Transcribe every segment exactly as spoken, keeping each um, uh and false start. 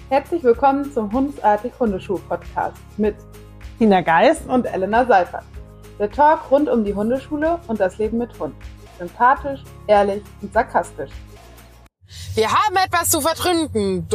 Herzlich willkommen zum Hundsartig Hundeschul-Podcast mit Tina Geist und Elena Seifert. Der Talk rund um die Hundeschule und das Leben mit Hund. Sympathisch, ehrlich und sarkastisch. Wir haben etwas zu vertründen.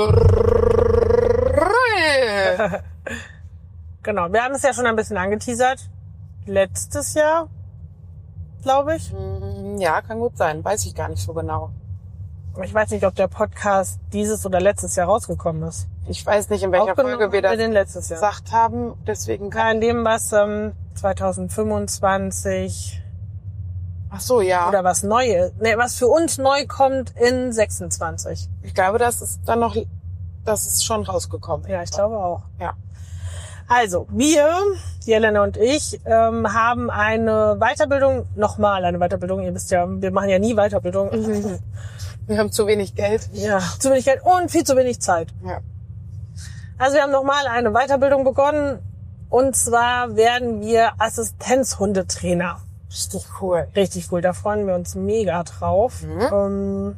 Genau, wir haben es ja schon ein bisschen angeteasert. Letztes Jahr, glaube ich. Ja, kann gut sein. Weiß ich gar nicht so genau. Ich weiß nicht, ob der Podcast dieses oder letztes Jahr rausgekommen ist. Ich weiß nicht, in welcher Folge wir das letztes Jahr gesagt haben. Deswegen kann in dem, was ähm, zwanzig fünfundzwanzig... Ach so, ja. Oder was Neues. Nee, was für uns neu kommt in sechsundzwanzig. Ich glaube, das ist dann noch... Das ist schon rausgekommen. Ja, ich glaube auch. Ja. Also, wir, die Elena und ich, ähm, haben eine Weiterbildung, nochmal eine Weiterbildung. Ihr wisst ja, wir machen ja nie Weiterbildung. Mhm. Wir haben zu wenig Geld. Ja, zu wenig Geld und viel zu wenig Zeit. Ja. Also wir haben nochmal eine Weiterbildung begonnen. Und zwar werden wir Assistenzhundetrainer. Richtig cool. Richtig cool, da freuen wir uns mega drauf. Mhm. Ähm,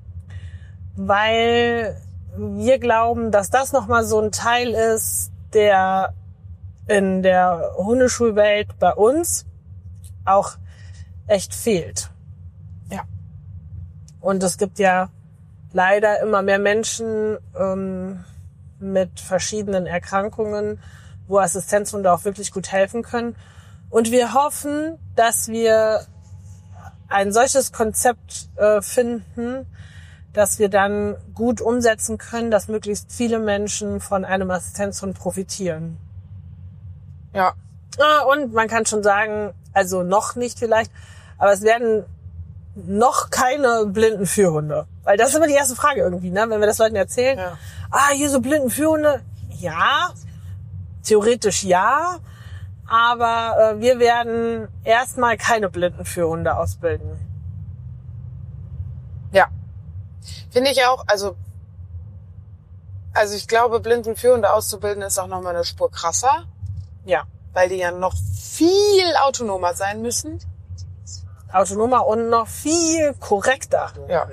weil wir glauben, dass das nochmal so ein Teil ist, der in der Hundeschulwelt bei uns auch echt fehlt. Ja. Und es gibt ja leider immer mehr Menschen ähm, mit verschiedenen Erkrankungen, wo Assistenzhunde auch wirklich gut helfen können. Und wir hoffen, dass wir ein solches Konzept äh, finden, dass wir dann gut umsetzen können, dass möglichst viele Menschen von einem Assistenzhund profitieren. Ja. Ah, und man kann schon sagen, also noch nicht vielleicht, aber es werden noch keine blinden Führhunde. Weil das ist immer die erste Frage irgendwie, ne? Wenn wir das Leuten erzählen. Ja. Ah, hier so blinden Führhunde. Ja, theoretisch ja. Aber äh, wir werden erstmal keine blinden Führhunde ausbilden. Ja. Finde ich auch, also, also ich glaube, blinden Führhunde auszubilden ist auch nochmal eine Spur krasser. Ja. Weil die ja noch viel autonomer sein müssen. Autonomer und noch viel korrekter. Ja.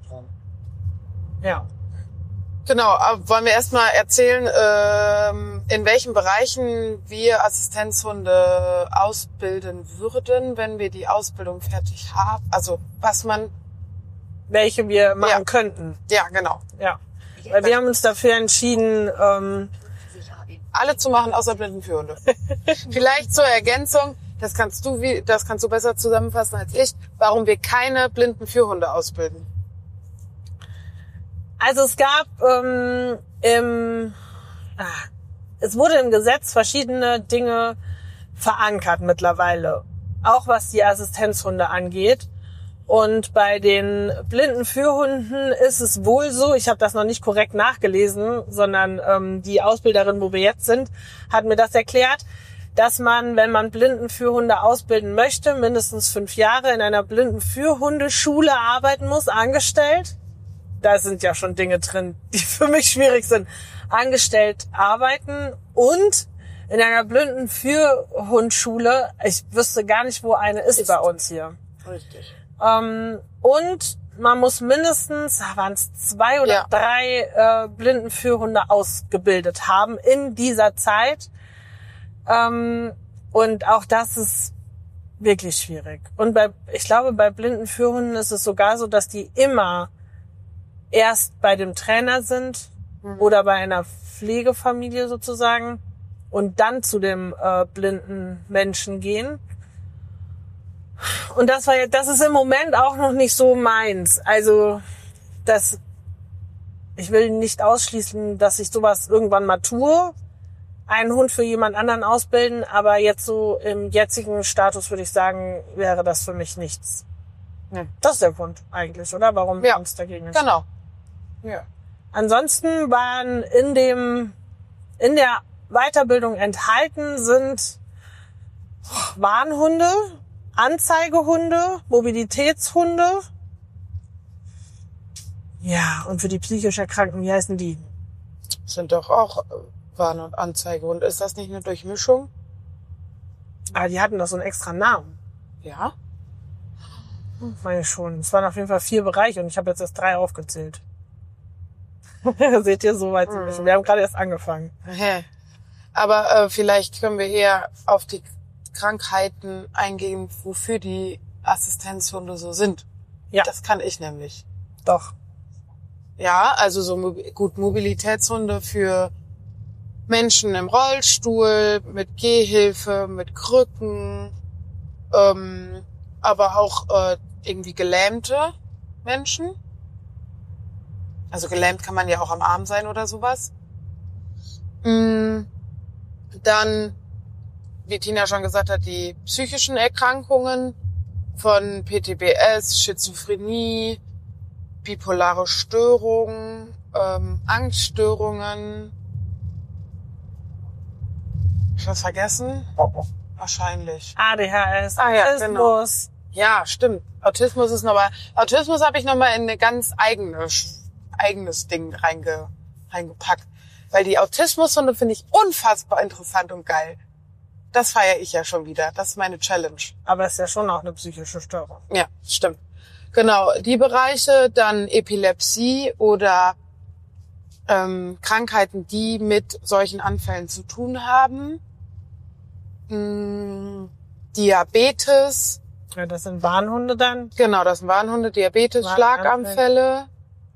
Ja. Genau, aber wollen wir erstmal erzählen, ähm, in welchen Bereichen wir Assistenzhunde ausbilden würden, wenn wir die Ausbildung fertig haben. Also was man... Welche wir machen Ja. könnten. Ja, genau. Ja. Weil wir haben uns dafür entschieden, ähm, Alle zu machen, außer blinden Führhunde. Vielleicht zur Ergänzung, das kannst du wie, das kannst du besser zusammenfassen als ich, warum wir keine blinden Führhunde ausbilden. also es gab ähm, im, ah, es wurde im Gesetz verschiedene Dinge verankert mittlerweile, auch was die Assistenzhunde angeht. Und bei den blinden Führhunden ist es wohl so, ich habe das noch nicht korrekt nachgelesen, sondern ähm, die Ausbilderin, wo wir jetzt sind, hat mir das erklärt, dass man, wenn man blinden Führhunde ausbilden möchte, mindestens fünf Jahre in einer blinden Führhundeschule arbeiten muss, angestellt. Da sind ja schon Dinge drin, die für mich schwierig sind. Angestellt arbeiten und in einer blinden Führhundschule, ich wüsste gar nicht, wo eine ist, ist. bei uns hier. Richtig. Ähm, und man muss mindestens, waren es zwei oder Ja. drei äh, Blindenführhunde ausgebildet haben in dieser Zeit. Ähm, und auch das ist wirklich schwierig. Und bei, ich glaube, bei Blindenführhunden ist es sogar so, dass die immer erst bei dem Trainer sind mhm. oder bei einer Pflegefamilie sozusagen und dann zu dem äh, blinden Menschen gehen. Und das war ja, das ist im Moment auch noch nicht so meins. Also, das, ich will nicht ausschließen, dass ich sowas irgendwann mal tue, einen Hund für jemand anderen ausbilden, aber jetzt so im jetzigen Status würde ich sagen, wäre das für mich nichts. Nee. Das ist der Grund eigentlich, oder? Warum Ja. uns dagegen ist. Genau. Ja. Ansonsten waren in dem, in der Weiterbildung enthalten sind Warnhunde, Anzeigehunde, Mobilitätshunde. Ja, und für die psychisch Erkrankten, wie heißen die? Sind doch auch Warn- und Anzeigehunde. Ist das nicht eine Durchmischung? Ah, die hatten doch so einen extra Namen. Ja. Meine schon. Es waren auf jeden Fall vier Bereiche und ich habe jetzt erst drei aufgezählt. Seht ihr, so weit zu wissen. Wir haben gerade erst angefangen. Hä. Aber äh, vielleicht können wir eher auf die Krankheiten eingehen, wofür die Assistenzhunde so sind. Ja. Das kann ich nämlich. Doch. Ja, also so Mob- gut Mobilitätshunde für Menschen im Rollstuhl, mit Gehhilfe, mit Krücken, ähm, aber auch äh, irgendwie gelähmte Menschen. Also gelähmt kann man ja auch am Arm sein oder sowas. Mm, dann, wie Tina schon gesagt hat, die psychischen Erkrankungen von P T B S, Schizophrenie, bipolare Störungen, ähm, Angststörungen. Hab ich was vergessen? Wahrscheinlich. A D H S, Ah ja, Autismus. Ja, stimmt. Autismus ist nochmal, Autismus habe ich nochmal in eine ganz eigene, eigenes Ding reinge, reingepackt. Weil die Autismushunde finde ich unfassbar interessant und geil. Das feiere ich ja schon wieder. Das ist meine Challenge. Aber es ist ja schon auch eine psychische Störung. Ja, stimmt. Genau, die Bereiche, dann Epilepsie oder ähm, Krankheiten, die mit solchen Anfällen zu tun haben. Hm, Diabetes. Ja, das sind Warnhunde dann. Genau, das sind Warnhunde, Diabetes, Schlaganfälle. Schlaganfälle.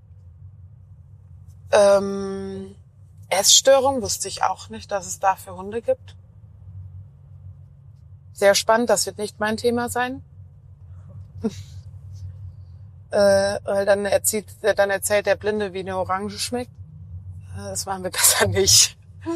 Ähm, Essstörung wusste ich auch nicht, dass es dafür Hunde gibt. Sehr spannend, das wird nicht mein Thema sein. äh, weil dann erzählt, dann erzählt der Blinde, wie eine Orange schmeckt. Das machen wir besser nicht.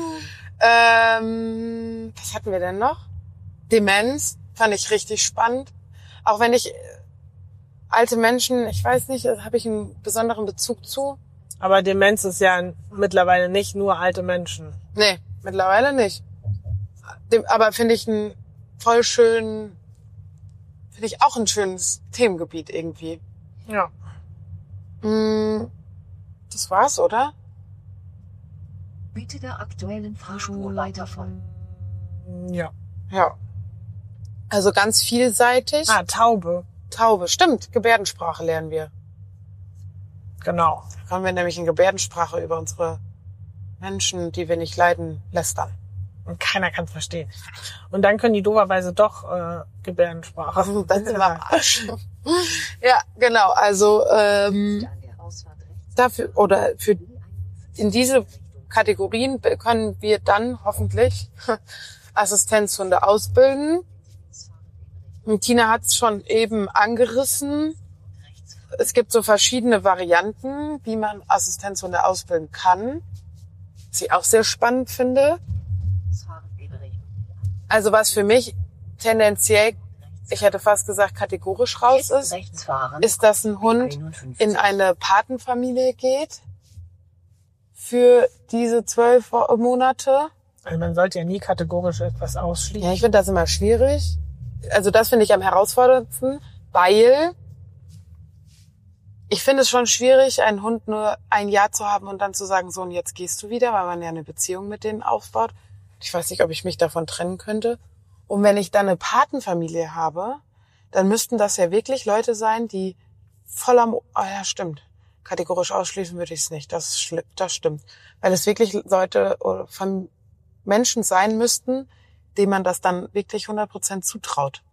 ähm, was hatten wir denn noch? Demenz fand ich richtig spannend. Auch wenn ich alte Menschen, ich weiß nicht, da habe ich einen besonderen Bezug zu. Aber Demenz ist ja mittlerweile nicht nur alte Menschen. Nee, mittlerweile nicht. Dem, aber finde ich ein voll schön, finde ich auch ein schönes Themengebiet irgendwie. Ja. Mm, das war's, oder? Bitte der aktuellen Fahrspur weiterfolgen. Ja. Ja. Also ganz vielseitig. Ah, Taube. Taube, stimmt. Gebärdensprache lernen wir. Genau. Da können wir nämlich in Gebärdensprache über unsere Menschen, die wir nicht leiden, lästern. Und keiner kann es verstehen. Und dann können die dooferweise doch äh, Gebärdensprache. Also, dann sind wir am Arsch. Ja, genau. Also ähm, dafür oder für in diese Kategorien können wir dann hoffentlich Assistenzhunde ausbilden. Und Tina hat es schon eben angerissen. Es gibt so verschiedene Varianten, wie man Assistenzhunde ausbilden kann. Was ich auch sehr spannend finde. Also was für mich tendenziell, ich hätte fast gesagt, kategorisch raus ist, ist, dass ein Hund in eine Patenfamilie geht für diese zwölf Monate. Also man sollte ja nie kategorisch etwas ausschließen. Ja, ich finde das immer schwierig. Also das finde ich am herausforderndsten, weil ich finde es schon schwierig, einen Hund nur ein Jahr zu haben und dann zu sagen, so und jetzt gehst du wieder, weil man ja eine Beziehung mit denen aufbaut. Ich weiß nicht, ob ich mich davon trennen könnte. Und wenn ich dann eine Patenfamilie habe, dann müssten das ja wirklich Leute sein, die voll am... Ah ja, stimmt. Kategorisch ausschließen würde ich es nicht. Das, ist, das stimmt. Weil es wirklich Leute oder von Menschen sein müssten, denen man das dann wirklich hundert Prozent zutraut.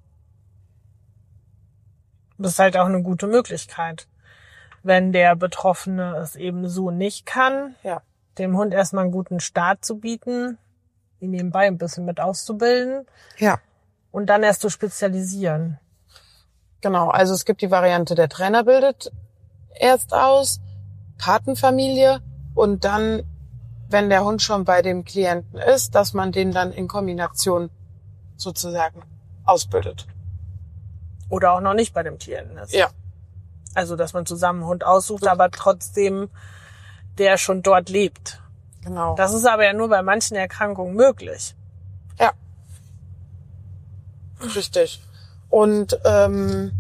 Das ist halt auch eine gute Möglichkeit. Wenn der Betroffene es eben so nicht kann, Ja. dem Hund erstmal einen guten Start zu bieten, ihn nebenbei ein bisschen mit auszubilden Ja. und dann erst zu spezialisieren. Genau, also es gibt die Variante, der Trainer bildet erst aus, Patenfamilie und dann, wenn der Hund schon bei dem Klienten ist, dass man den dann in Kombination sozusagen ausbildet. Oder auch noch nicht bei dem Klienten ist. Ja. Also, dass man zusammen einen Hund aussucht, aber trotzdem der schon dort lebt. Genau. Das ist aber ja nur bei manchen Erkrankungen möglich. Ja. Richtig. Und ähm,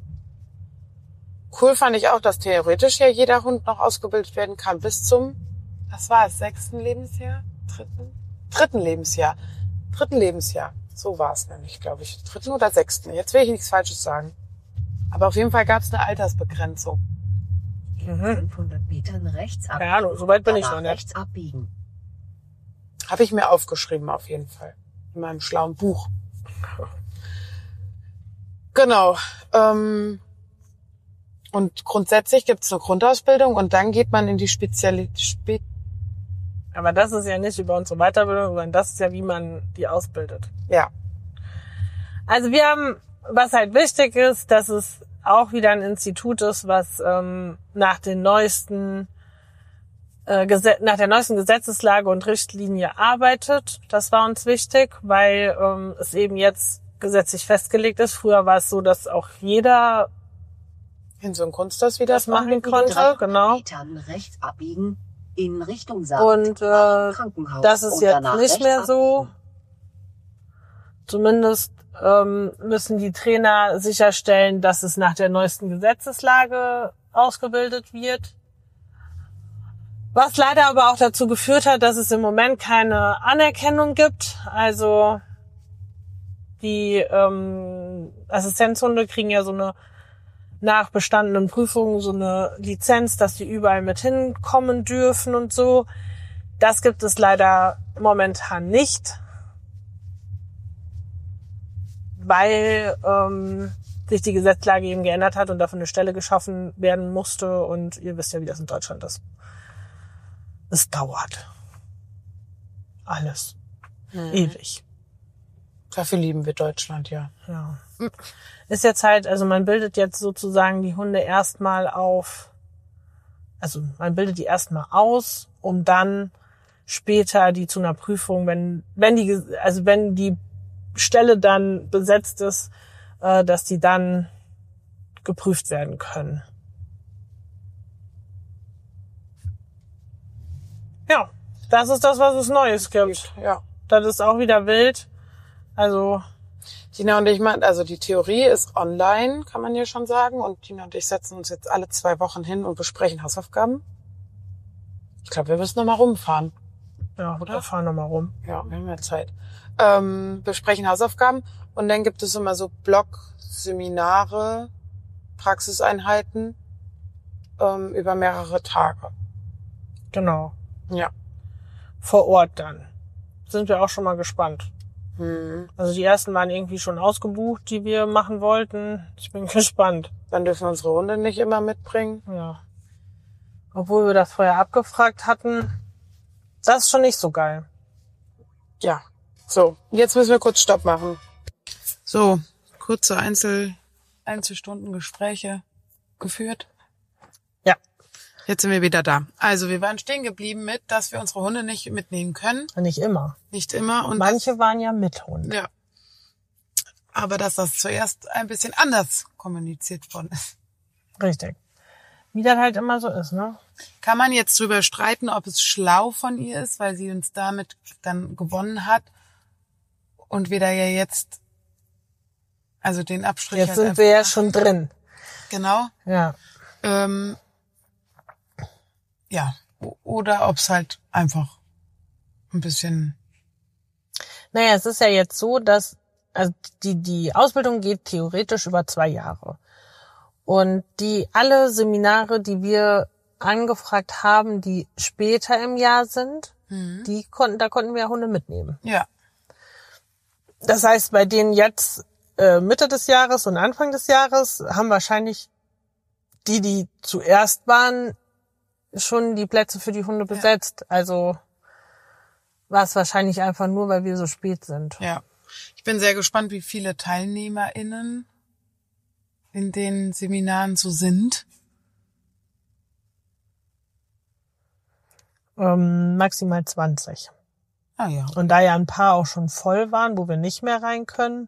cool fand ich auch, dass theoretisch ja jeder Hund noch ausgebildet werden kann bis zum, was war es, sechsten Lebensjahr? Dritten? Dritten Lebensjahr. Dritten Lebensjahr. So war es nämlich, glaube ich. Dritten oder sechsten. Jetzt will ich nichts Falsches sagen. Aber auf jeden Fall gab es eine Altersbegrenzung. in fünfhundert Metern rechts abbiegen. Ja, so weit bin ich Danach noch nicht. rechts abbiegen. Habe ich mir aufgeschrieben, auf jeden Fall. In meinem schlauen Buch. Genau. Ähm, und grundsätzlich gibt es eine Grundausbildung und dann geht man in die Spezialität. Spe Aber das ist ja nicht über unsere Weiterbildung, sondern das ist ja, wie man die ausbildet. ja. Also wir haben, was halt wichtig ist, dass es auch wieder ein Institut ist, was ähm, nach den neuesten äh, Gesetz, nach der neuesten Gesetzeslage und Richtlinie arbeitet. Das war uns wichtig, weil ähm, es eben jetzt gesetzlich festgelegt ist. Früher war es so, dass auch jeder In so ein Kunsthaus wieder das machen konnte. Genau. Metern rechts abbiegen in Richtung Saat. Und äh, Krankenhaus. das ist Und jetzt danach nicht rechts mehr so. abbiegen. Zumindest ähm, müssen die Trainer sicherstellen, dass es nach der neuesten Gesetzeslage ausgebildet wird. Was leider aber auch dazu geführt hat, dass es im Moment keine Anerkennung gibt. Also die ähm, Assistenzhunde kriegen ja so eine nach bestandenen Prüfungen so eine Lizenz, dass die überall mit hinkommen dürfen und so. Das gibt es leider momentan nicht, weil ähm, sich die Gesetzlage eben geändert hat und dafür eine Stelle geschaffen werden musste. Und ihr wisst ja, wie das in Deutschland ist. Es dauert. Alles. Mhm. Ewig. Dafür lieben wir Deutschland, ja. Ja. Ist jetzt halt, also man bildet jetzt sozusagen die Hunde erstmal auf, also man bildet die erstmal aus, um dann später die zu einer Prüfung, wenn, wenn die, also wenn die Stelle dann besetzt ist, äh, dass die dann geprüft werden können. Ja, das ist das, was es Neues gibt. Ja. Das ist auch wieder wild. Also, Tina und ich meinen, also die Theorie ist online, kann man ja schon sagen. Und Tina und ich setzen uns jetzt alle zwei Wochen hin und besprechen Hausaufgaben. Ich glaube, wir müssen noch mal rumfahren. ja, oder? Wir fahren nochmal rum. Ja, wir haben ja Zeit. Ähm, besprechen Hausaufgaben. Und dann gibt es immer so Blog-Seminare, Praxiseinheiten ähm, über mehrere Tage. Genau. Ja. Vor Ort dann. Sind wir auch schon mal gespannt. Hm. Also die ersten waren irgendwie schon ausgebucht, die wir machen wollten. Ich bin gespannt. Dann dürfen wir unsere Hunde nicht immer mitbringen. Ja. Obwohl wir das vorher abgefragt hatten. Das ist schon nicht so geil. Ja. So, jetzt müssen wir kurz Stopp machen. So, kurze Einzel Einzelstunden-Gespräche geführt. Ja. Jetzt sind wir wieder da. Also wir waren stehen geblieben mit, dass wir unsere Hunde nicht mitnehmen können. Nicht immer. Nicht immer. Und Manche waren ja mit Hund. das, ja. Aber dass das zuerst ein bisschen anders kommuniziert worden ist. Richtig. Wie das halt immer so ist, ne? Kann man jetzt drüber streiten, ob es schlau von ihr ist, weil sie uns damit dann gewonnen hat und wir da ja jetzt, also den Abstrich... Jetzt halt sind einfach wir ja machen. schon drin. Genau. Ja. Ähm, ja. O- Oder ob es halt einfach ein bisschen... Naja, es ist ja jetzt so, dass also die, die Ausbildung geht theoretisch über zwei Jahre. Und die alle Seminare, die wir angefragt haben, die später im Jahr sind, Mhm. die konnten, da konnten wir Hunde mitnehmen. Ja. Das heißt, bei denen jetzt äh, Mitte des Jahres und Anfang des Jahres haben wahrscheinlich die, die zuerst waren, schon die Plätze für die Hunde besetzt. Also war es wahrscheinlich einfach nur, weil wir so spät sind. Ja. Ich bin sehr gespannt, wie viele TeilnehmerInnen in den Seminaren so sind. Ähm, maximal zwanzig. Ah ja. Und da ja ein paar auch schon voll waren, wo wir nicht mehr rein können,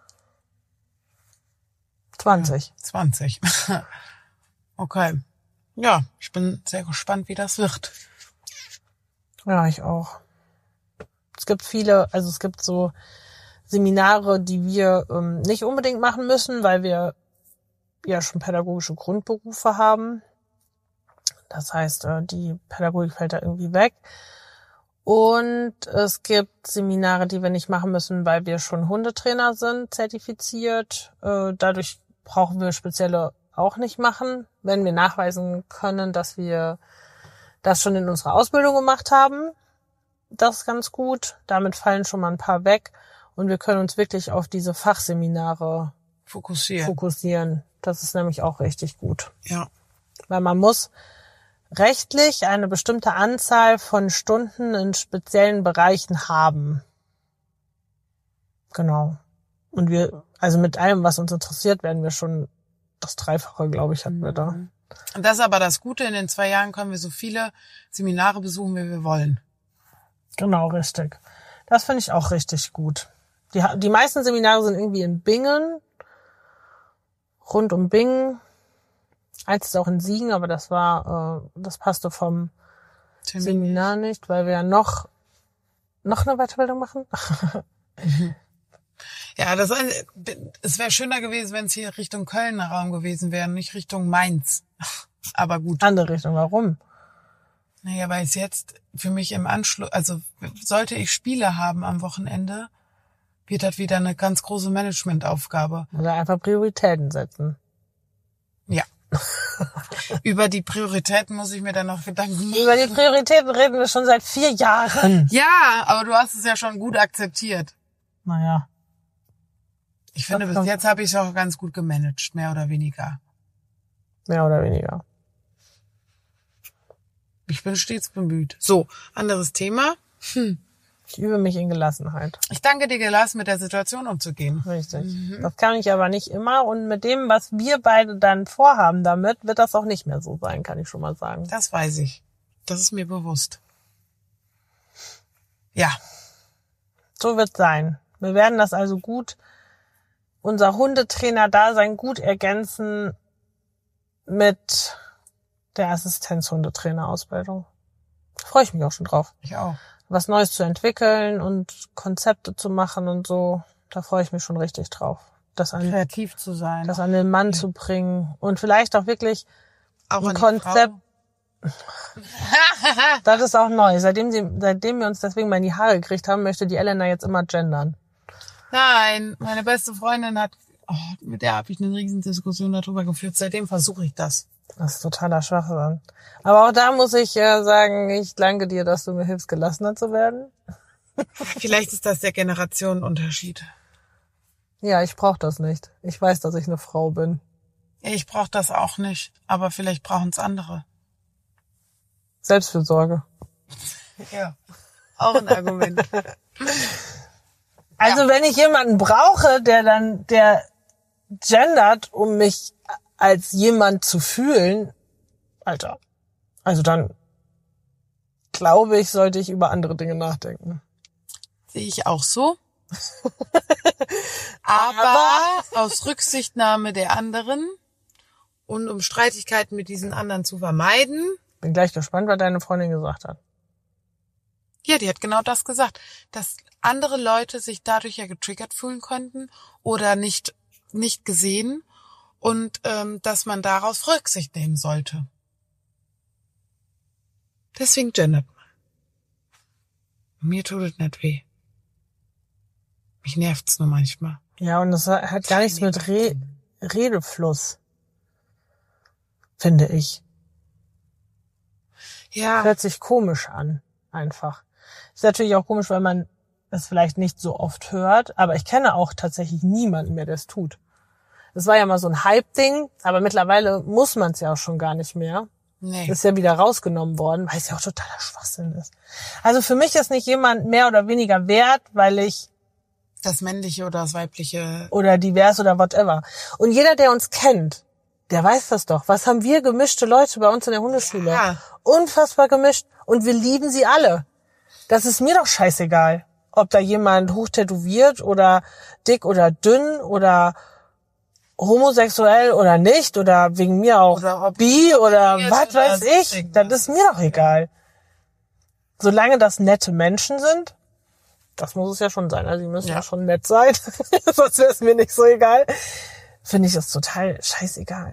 zwanzig. zwanzig. Okay. Ja, ich bin sehr gespannt, wie das wird. Ja, ich auch. Es gibt viele, also es gibt so Seminare, die wir ähm, nicht unbedingt machen müssen, weil wir ja schon pädagogische Grundberufe haben. Das heißt, äh, die Pädagogik fällt da irgendwie weg. Und es gibt Seminare, die wir nicht machen müssen, weil wir schon Hundetrainer sind, zertifiziert. Äh, dadurch brauchen wir spezielle auch nicht machen, wenn wir nachweisen können, dass wir das schon in unserer Ausbildung gemacht haben. Das ist ganz gut. Damit fallen schon mal ein paar weg. Und wir können uns wirklich auf diese Fachseminare Fokussieren. fokussieren. Das ist nämlich auch richtig gut. Ja. Weil man muss rechtlich eine bestimmte Anzahl von Stunden in speziellen Bereichen haben. Genau. Und wir, also mit allem, was uns interessiert, werden wir schon das Dreifache, glaube ich, hatten wir da. Und das ist aber das Gute, in den zwei Jahren können wir so viele Seminare besuchen, wie wir wollen. Genau, richtig. Das finde ich auch richtig gut. Die, die meisten Seminare sind irgendwie in Bingen, rund um Bingen. Eins ist auch in Siegen, aber das war, äh, das passte vom Termin. Seminar nicht, weil wir ja noch, noch eine Weiterbildung machen. Ja, das, es wäre schöner gewesen, wenn es hier Richtung Kölner Raum gewesen wäre, nicht Richtung Mainz. Aber gut. Andere Richtung, warum? Naja, weil es jetzt für mich im Anschluss, also sollte ich Spiele haben am Wochenende, wird das wieder eine ganz große Managementaufgabe. Oder einfach Prioritäten setzen. Ja. Über die Prioritäten muss ich mir dann noch Gedanken machen. Über die Prioritäten reden wir schon seit vier Jahren. Ja, aber du hast es ja schon gut akzeptiert. Naja. Ich finde, bis jetzt habe ich es auch ganz gut gemanagt, mehr oder weniger. Mehr oder weniger. Ich bin stets bemüht. So, anderes Thema. Hm. Ich übe mich in Gelassenheit. Ich danke dir, gelassen mit der Situation umzugehen. Richtig. Mhm. Das kann ich aber nicht immer. Und mit dem, was wir beide dann vorhaben damit, wird das auch nicht mehr so sein, kann ich schon mal sagen. Das weiß ich. Das ist mir bewusst. Ja. So wird's sein. Wir werden das also gut, unser Hundetrainer-Dasein gut ergänzen mit der Assistenzhundetrainer-Ausbildung. Da freue ich mich auch schon drauf. Ich auch. Was Neues zu entwickeln und Konzepte zu machen und so, da freue ich mich schon richtig drauf. Das an, kreativ zu sein. Das an den Mann ja. zu bringen und vielleicht auch wirklich auch ein Konzept. Das ist auch neu. Seitdem sie, seitdem wir uns deswegen mal in die Haare gekriegt haben, möchte die Elena jetzt immer gendern. Nein, meine beste Freundin hat, oh, mit der habe ich eine riesen Diskussion darüber geführt. Seitdem versuche ich das. Das ist totaler Schwachsinn. Aber auch da muss ich äh, sagen, ich danke dir, dass du mir hilfst, gelassener zu werden. Vielleicht ist das der Generationenunterschied. Ja, ich brauche das nicht. Ich weiß, dass ich eine Frau bin. Ich brauche das auch nicht, aber vielleicht brauchen es andere. Selbstfürsorge. Ja, auch ein Argument. Also ja. Wenn ich jemanden brauche, der dann, der gendert, um mich als jemand zu fühlen, Alter, also dann glaube ich, sollte ich über andere Dinge nachdenken. Sehe ich auch so. Aber aus Rücksichtnahme der anderen und um Streitigkeiten mit diesen anderen zu vermeiden. Bin gleich gespannt, was deine Freundin gesagt hat. Ja, die hat genau das gesagt, dass andere Leute sich dadurch ja getriggert fühlen könnten oder nicht nicht gesehen und ähm, dass man daraus Rücksicht nehmen sollte. Deswegen gendert man. Mir tut es nicht weh. Mich nervt's nur manchmal. Ja, und das hat gar nichts mit Re- Redefluss, finde ich. Ja. Hört sich komisch an, einfach. Ist natürlich auch komisch, weil man es vielleicht nicht so oft hört, aber ich kenne auch tatsächlich niemanden mehr, der es tut. Das war ja mal so ein Hype-Ding, aber mittlerweile muss man es ja auch schon gar nicht mehr. Nee. Ist ja wieder rausgenommen worden, weil es ja auch totaler Schwachsinn ist. Also für mich ist nicht jemand mehr oder weniger wert, weil ich das männliche oder das weibliche oder divers oder whatever. Und jeder, der uns kennt, der weiß das doch. Was haben wir gemischte Leute bei uns in der Hundeschule? Ja. Unfassbar gemischt. Und wir lieben sie alle. Das ist mir doch scheißegal, ob da jemand hochtätowiert oder dick oder dünn oder homosexuell oder nicht oder wegen mir auch oder bi oder was oder weiß ich. irgendwas. Das ist mir doch egal. Solange das nette Menschen sind, das muss es ja schon sein. Also die müssen ja, ja schon nett sein. Sonst wäre es mir nicht so egal. Finde ich das total scheißegal.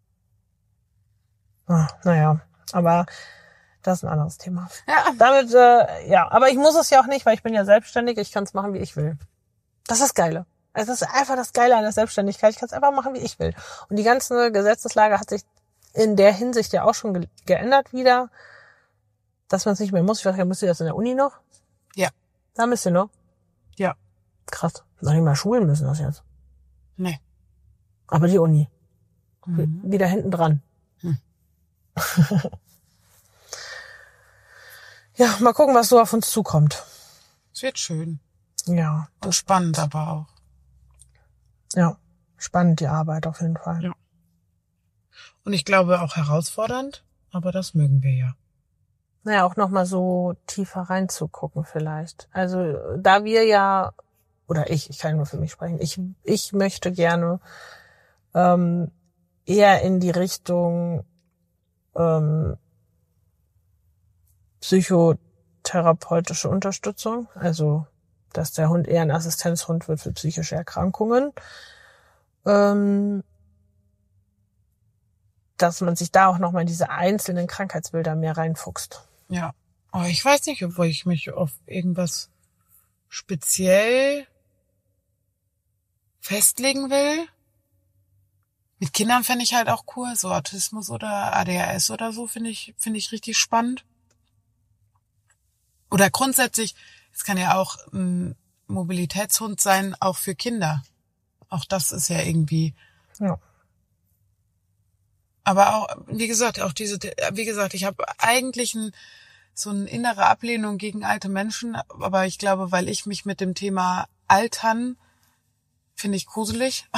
Ah, naja, aber das ist ein anderes Thema. Ja. Damit, äh, ja, aber ich muss es ja auch nicht, weil ich bin ja selbstständig. Ich kann es machen, wie ich will. Das ist das Geile. Es ist einfach das Geile an der Selbstständigkeit. Ich kann es einfach machen, wie ich will. Und die ganze Gesetzeslage hat sich in der Hinsicht ja auch schon ge- geändert wieder, dass man es nicht mehr muss. Ich weiß gar nicht, müsst ihr das in der Uni noch? Ja. Da müsst ihr noch? Ja. Krass. Noch nicht mal Schulen müssen das jetzt. Nee. Aber die Uni. Mhm. Wieder hinten dran. Hm. Ja, mal gucken, was so auf uns zukommt. Es wird schön. Ja. Und spannend aber auch. Ja. Spannend, die Arbeit auf jeden Fall. Ja. Und ich glaube auch herausfordernd, aber das mögen wir ja. Naja, auch nochmal so tiefer reinzugucken vielleicht. Also da wir ja, oder ich, ich kann nur für mich sprechen, ich ich möchte gerne ähm, eher in die Richtung ähm, psychotherapeutische Unterstützung, also dass der Hund eher ein Assistenzhund wird für psychische Erkrankungen, ähm, dass man sich da auch nochmal in diese einzelnen Krankheitsbilder mehr reinfuchst. Ja. Oh, ich weiß nicht, ob ich mich auf irgendwas speziell festlegen will. Mit Kindern fände ich halt auch cool, so Autismus oder A D H S oder so finde ich, finde ich richtig spannend. Oder grundsätzlich, es kann ja auch ein Mobilitätshund sein, auch für Kinder. Auch das ist ja irgendwie. Ja. Aber auch, wie gesagt, auch diese, wie gesagt, ich habe eigentlich ein, so eine innere Ablehnung gegen alte Menschen, aber ich glaube, weil ich mich mit dem Thema Altern finde ich gruselig.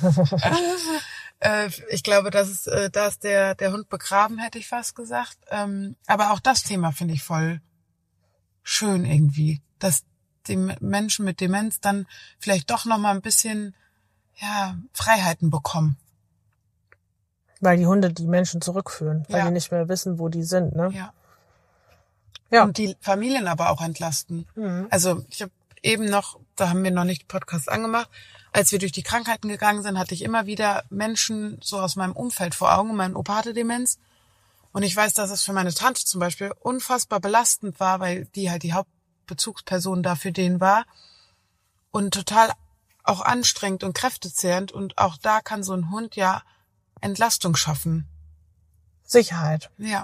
äh, ich glaube, das ist, äh, da ist der, der Hund begraben, hätte ich fast gesagt. Ähm, aber auch das Thema finde ich voll schön irgendwie, dass die Menschen mit Demenz dann vielleicht doch noch mal ein bisschen, ja, Freiheiten bekommen. Weil die Hunde die Menschen zurückführen, weil Ja. die nicht mehr wissen, wo die sind, ne? Ja. Ja. Und die Familien aber auch entlasten. Mhm. Also ich habe eben noch, da haben wir noch nicht Podcast angemacht, als wir durch die Krankheiten gegangen sind, hatte ich immer wieder Menschen so aus meinem Umfeld vor Augen. Mein Opa hatte Demenz. Und ich weiß, dass es für meine Tante zum Beispiel unfassbar belastend war, weil die halt die Hauptbezugsperson da für den war. Und total auch anstrengend und kräftezehrend. Und auch da kann so ein Hund ja Entlastung schaffen. Sicherheit. Ja.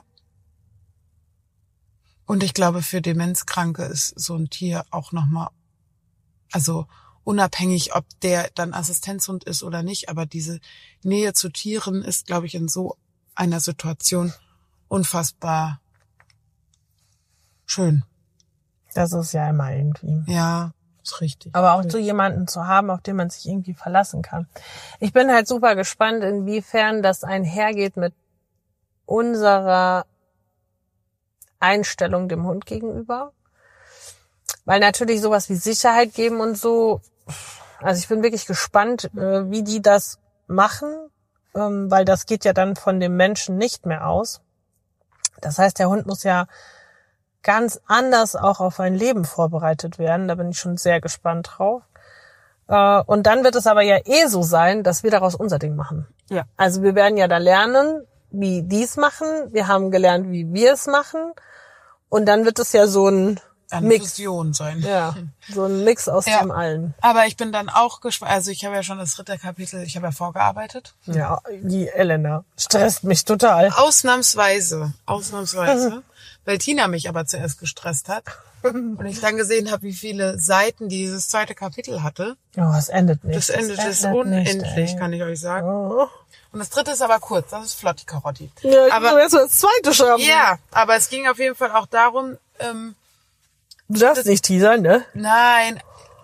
Und ich glaube, für Demenzkranke ist so ein Tier auch nochmal, also unabhängig, ob der dann Assistenzhund ist oder nicht, aber diese Nähe zu Tieren ist, glaube ich, in so einer Situation unfassbar schön. Das ist ja immer irgendwie. Ja, ist richtig. Aber auch so jemanden zu haben, auf den man sich irgendwie verlassen kann. Ich bin halt super gespannt, inwiefern das einhergeht mit unserer Einstellung dem Hund gegenüber. Weil natürlich sowas wie Sicherheit geben und so, also ich bin wirklich gespannt, wie die das machen, weil das geht ja dann von dem Menschen nicht mehr aus. Das heißt, der Hund muss ja ganz anders auch auf ein Leben vorbereitet werden. Da bin ich schon sehr gespannt drauf. Und dann wird es aber ja eh so sein, dass wir daraus unser Ding machen. Ja. Also wir werden ja da lernen, wie die es machen. Wir haben gelernt, wie wir es machen. Und dann wird es ja so ein Eine Mix. Fusion sein. Ja, so ein Mix aus Ja. dem allen. Aber ich bin dann auch gespannt, also ich habe ja schon das dritte Kapitel, ich habe ja vorgearbeitet. Ja, die Elena stresst mich total. Ausnahmsweise, ausnahmsweise, weil Tina mich aber zuerst gestresst hat und ich dann gesehen habe, wie viele Seiten dieses zweite Kapitel hatte. Oh, es endet nicht. Das endet ist endet unendlich, nicht, ey. kann ich euch sagen. Oh. Und das dritte ist aber kurz, das ist Flotti Karotti. Ja, ich aber muss jetzt mal das zweite schaffen. ja, aber es ging auf jeden Fall auch darum, ähm, Du darfst nicht teasern, ne? nein,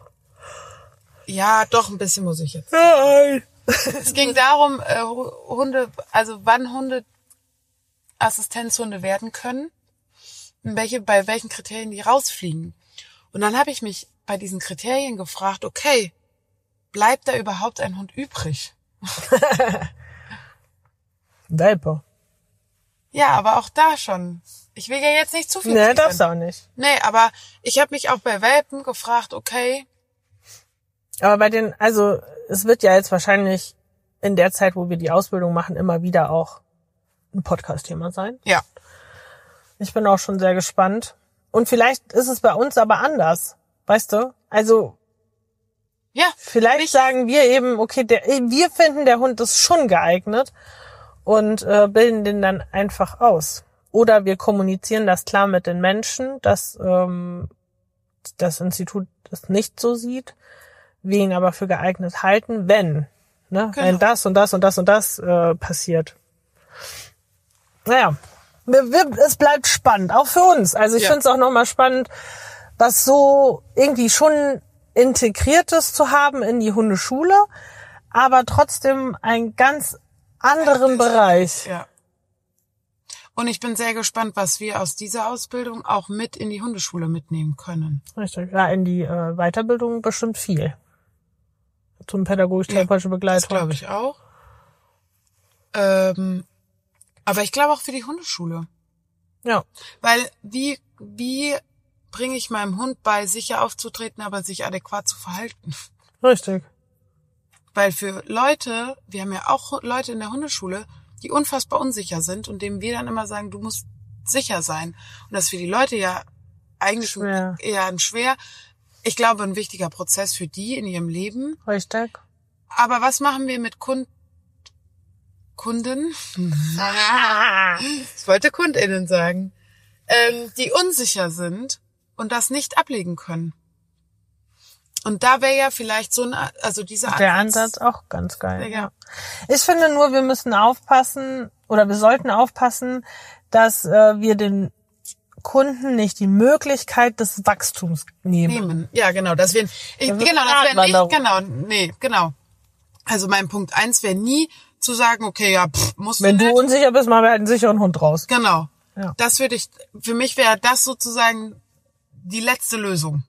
ja, doch ein bisschen muss ich jetzt. Nein. Es ging darum, äh, Hunde, also wann Hunde Assistenzhunde werden können, und welche, bei welchen Kriterien die rausfliegen. Und dann habe ich mich bei diesen Kriterien gefragt, okay, bleibt da überhaupt ein Hund übrig? Welpe. Ja, aber auch da schon. Ich will ja jetzt nicht zu viel. Nee, teasern. darfst du auch nicht. Nee, aber ich habe mich auch bei Welpen gefragt, okay, Aber bei den, also es wird ja jetzt wahrscheinlich in der Zeit, wo wir die Ausbildung machen, immer wieder auch ein Podcast-Thema sein. ja, Ich bin auch schon sehr gespannt. Und vielleicht ist es bei uns aber anders, weißt du? Also Ja. Vielleicht nicht. sagen wir eben, okay, der, wir finden, der Hund ist schon geeignet und äh, bilden den dann einfach aus. Oder wir kommunizieren das klar mit den Menschen, dass ähm, das Institut das nicht so sieht, wir ihn aber für geeignet halten, wenn, ne, Genau. wenn das und das und das und das äh, passiert. Naja, wir, wir, es bleibt spannend, auch für uns. Also ich Ja. finde es auch nochmal spannend, was so irgendwie schon Integriertes zu haben in die Hundeschule, aber trotzdem einen ganz anderen Bereich. Ja. Und ich bin sehr gespannt, was wir aus dieser Ausbildung auch mit in die Hundeschule mitnehmen können. Richtig. Ja, in die äh, Weiterbildung bestimmt viel. Zum pädagogisch-therapeutische Das Begleitung. glaube ich auch. Ähm, aber ich glaube auch für die Hundeschule. Ja. Weil wie, wie bringe ich meinem Hund bei, sicher aufzutreten, aber sich adäquat zu verhalten? Richtig. Weil für Leute, wir haben ja auch Leute in der Hundeschule, die unfassbar unsicher sind und denen wir dann immer sagen, du musst sicher sein. Und das ist für die Leute ja eigentlich Schwer. eher ein schwer, ich glaube, ein wichtiger Prozess für die in ihrem Leben. Richtig. Aber was machen wir mit Kund Kunden? Ich wollte KundInnen sagen. Ähm, die unsicher sind und das nicht ablegen können. Und da wäre ja vielleicht so ein, also dieser Der Ansatz auch ganz geil. Ja. Ja. Ich finde nur, wir müssen aufpassen oder wir sollten aufpassen, dass äh, wir den Kunden nicht die Möglichkeit des Wachstums nehmen. nehmen. Ja, genau. Das wäre, ich, Das genau, ist das wäre nicht, Gratwanderung. genau, nee, genau. Also mein Punkt eins wäre nie zu sagen, okay, ja, pff, musst Wenn du du nicht. unsicher bist, machen wir halt einen sicheren Hund raus. Genau. Ja. Das würde ich, für mich wäre das sozusagen die letzte Lösung.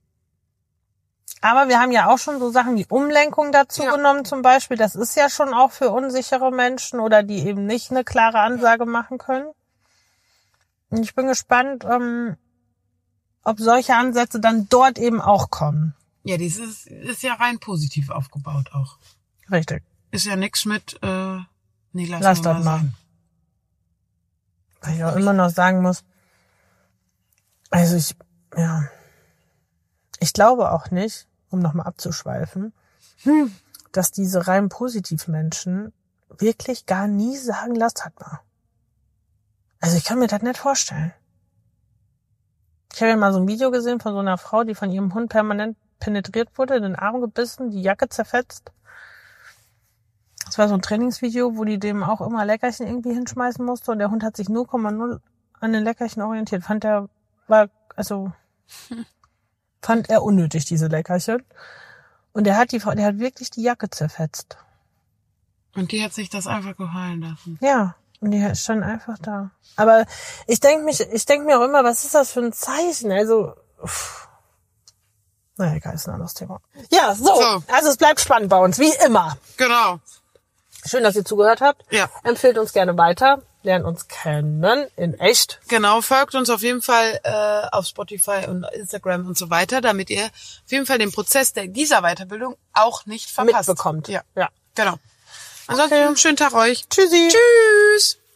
Aber wir haben ja auch schon so Sachen wie Umlenkung dazu Ja. genommen zum Beispiel. Das ist ja schon auch für unsichere Menschen oder die eben nicht eine klare Ansage machen können. Und ich bin gespannt, ähm, ob solche Ansätze dann dort eben auch kommen. Ja, dieses ist ja rein positiv aufgebaut auch. Richtig. Ist ja nix mit, äh, nee, lass, Lass mal das mal. sein. Weil ich auch immer noch sagen muss, also ich, ja, ich glaube auch nicht, um nochmal abzuschweifen, hm, dass diese rein Positivmenschen wirklich gar nie sagen, lass das mal. Also ich kann mir das nicht vorstellen. Ich habe ja mal so ein Video gesehen von so einer Frau, die von ihrem Hund permanent penetriert wurde, in den Arm gebissen, die Jacke zerfetzt. Das war so ein Trainingsvideo, wo die dem auch immer Leckerchen irgendwie hinschmeißen musste und der Hund hat sich null Komma null an den Leckerchen orientiert. Fand er, war, also, fand er unnötig, diese Leckerchen. Und der hat die, der hat wirklich die Jacke zerfetzt. Und die hat sich das einfach gefallen lassen. Ja. Und die stand einfach da. Aber ich denke mich, ich denke mir auch immer, was ist das für ein Zeichen? Also, uff. Naja, egal, ist ein anderes Thema. Ja, so. So. Also es bleibt spannend bei uns, wie immer. Genau. Schön, dass ihr zugehört habt. Ja. Empfehlt uns gerne weiter. Lernt uns kennen in echt. Genau, folgt uns auf jeden Fall äh, auf Spotify und Instagram und so weiter, damit ihr auf jeden Fall den Prozess der, dieser Weiterbildung auch nicht verpasst. Mitbekommt. Ja, Ja. genau. Ansonsten Okay. einen schönen Tag euch. Tschüssi. Tschüss.